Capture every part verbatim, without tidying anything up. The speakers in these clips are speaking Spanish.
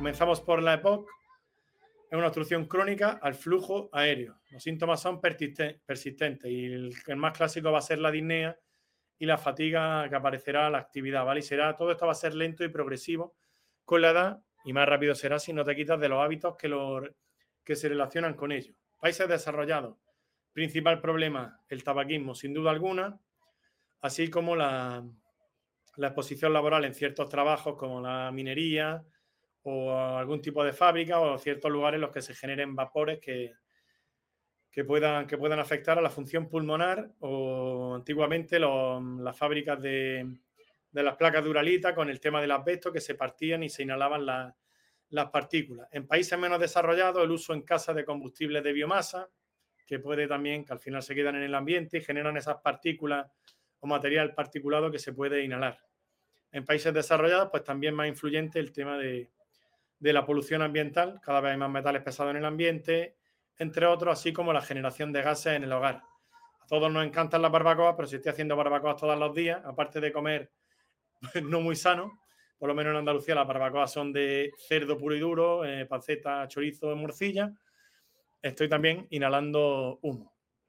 Comenzamos por la EPOC. Es una obstrucción crónica al flujo aéreo. Los síntomas son persistentes y el, el más clásico va a ser la disnea y la fatiga que aparecerá a la actividad, ¿vale? Y será, todo esto va a ser lento y progresivo con la edad y más rápido será si no te quitas de los hábitos que, lo, que se relacionan con ello. Países desarrollados. Principal problema, el tabaquismo, sin duda alguna, así como la, la exposición laboral en ciertos trabajos como la minería o algún tipo de fábrica o ciertos lugares en los que se generen vapores que, que, puedan, que puedan afectar a la función pulmonar o antiguamente los, las fábricas de, de las placas de uralita con el tema del asbesto que se partían y se inhalaban la, las partículas. En países menos desarrollados, el uso en casa de combustibles de biomasa, que puede también, que al final se quedan en el ambiente y generan esas partículas o material particulado que se puede inhalar. En países desarrollados, pues también más influyente el tema de, de la polución ambiental, cada vez hay más metales pesados en el ambiente, entre otros, así como la generación de gases en el hogar. A todos nos encantan las barbacoas, pero si estoy haciendo barbacoas todos los días, aparte de comer pues, no muy sano, por lo menos en Andalucía las barbacoas son de cerdo puro y duro, eh, panceta, chorizo, morcilla, estoy también inhalando humo.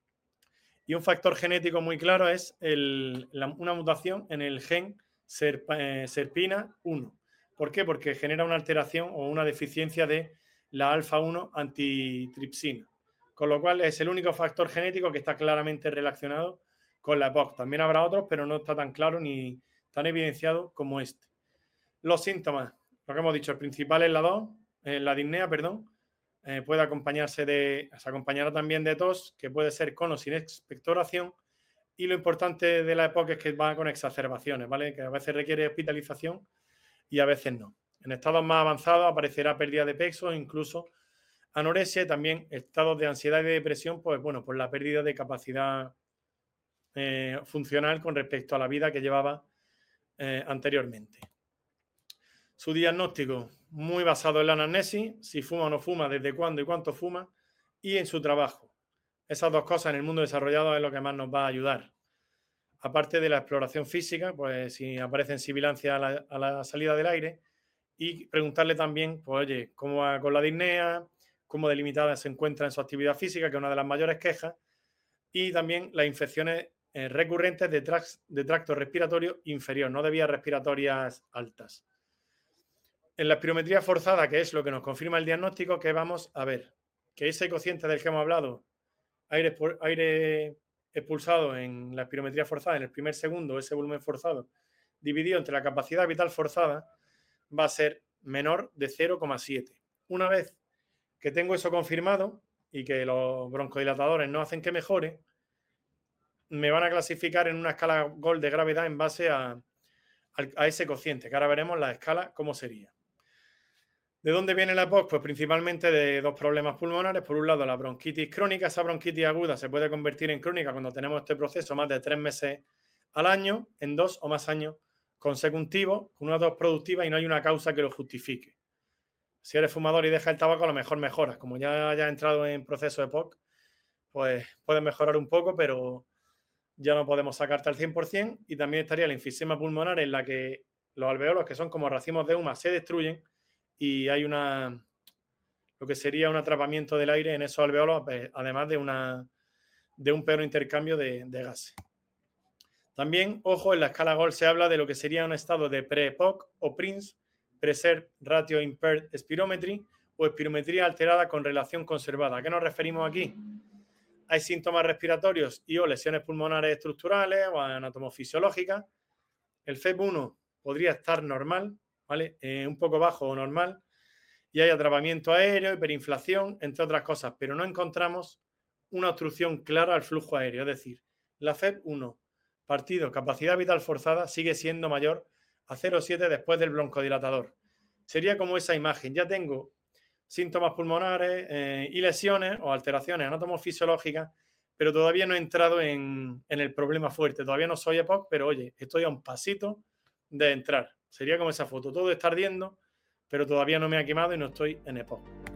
Y un factor genético muy claro es el, la, una mutación en el gen serp, eh, serpina uno. ¿Por qué? Porque genera una alteración o una deficiencia de la alfa uno antitripsina. Con lo cual es el único factor genético que está claramente relacionado con la EPOC. También habrá otros, pero no está tan claro ni tan evidenciado como este. Los síntomas, lo que hemos dicho, el principal es la dos, eh, la disnea, perdón. Eh, puede acompañarse de, se acompañará también de tos, que puede ser con o sin expectoración, y lo importante de la EPOC es que va con exacerbaciones, ¿vale? Que a veces requiere hospitalización y a veces no. En estados más avanzados aparecerá pérdida de peso, incluso anorexia y también estados de ansiedad y de depresión, pues bueno, por la pérdida de capacidad eh, funcional con respecto a la vida que llevaba eh, anteriormente. Su diagnóstico, muy basado en la anamnesis, si fuma o no fuma, desde cuándo y cuánto fuma, y en su trabajo. Esas dos cosas en el mundo desarrollado es lo que más nos va a ayudar. Aparte de la exploración física, pues si aparecen sibilancias a la, a la salida del aire, y preguntarle también, pues oye, cómo va con la disnea, cómo delimitada se encuentra en su actividad física, que es una de las mayores quejas, y también las infecciones eh, recurrentes de, trax, de tracto respiratorio inferior, no de vías respiratorias altas. En la espirometría forzada, que es lo que nos confirma el diagnóstico, que vamos a ver que ese cociente del que hemos hablado, aire, aire expulsado en la espirometría forzada en el primer segundo, ese volumen forzado, dividido entre la capacidad vital forzada, va a ser menor de cero coma siete. Una vez que tengo eso confirmado y que los broncodilatadores no hacen que mejore, me van a clasificar en una escala Gold de gravedad en base a, a, a ese cociente, que ahora veremos la escala cómo sería. ¿De dónde viene la EPOC? Pues principalmente de dos problemas pulmonares. Por un lado, la bronquitis crónica. Esa bronquitis aguda se puede convertir en crónica cuando tenemos este proceso más de tres meses al año, en dos o más años consecutivos, con una tos productiva y no hay una causa que lo justifique. Si eres fumador y dejas el tabaco, a lo mejor mejoras. Como ya hayas entrado en proceso de EPOC, pues puedes mejorar un poco, pero ya no podemos sacarte al cien por ciento. Y también estaría la enfisema pulmonar, en la que los alveolos, que son como racimos de huma, se destruyen y hay una, lo que sería un atrapamiento del aire en esos alveolos, además de, una, de un peor intercambio de, de gases. También, ojo, en la escala Gold se habla de lo que sería un estado de pre-EPOC o P R I N S, Preserved Ratio Impaired Spirometry, o espirometría alterada con relación conservada. ¿A qué nos referimos aquí? Hay síntomas respiratorios y o lesiones pulmonares estructurales o anatomofisiológicas. El F E B uno podría estar normal, ¿vale? Eh, un poco bajo o normal, y hay atrapamiento aéreo, hiperinflación, entre otras cosas, pero no encontramos una obstrucción clara al flujo aéreo. Es decir, la F E B uno, partido capacidad vital forzada, sigue siendo mayor a cero coma siete después del broncodilatador. Sería como esa imagen. Ya tengo síntomas pulmonares eh, y lesiones o alteraciones anatomofisiológicas, pero todavía no he entrado en, en el problema fuerte. Todavía no soy EPOC, pero oye, estoy a un pasito de entrar. Sería como esa foto. Todo está ardiendo, pero todavía no me ha quemado y no estoy en EPOC.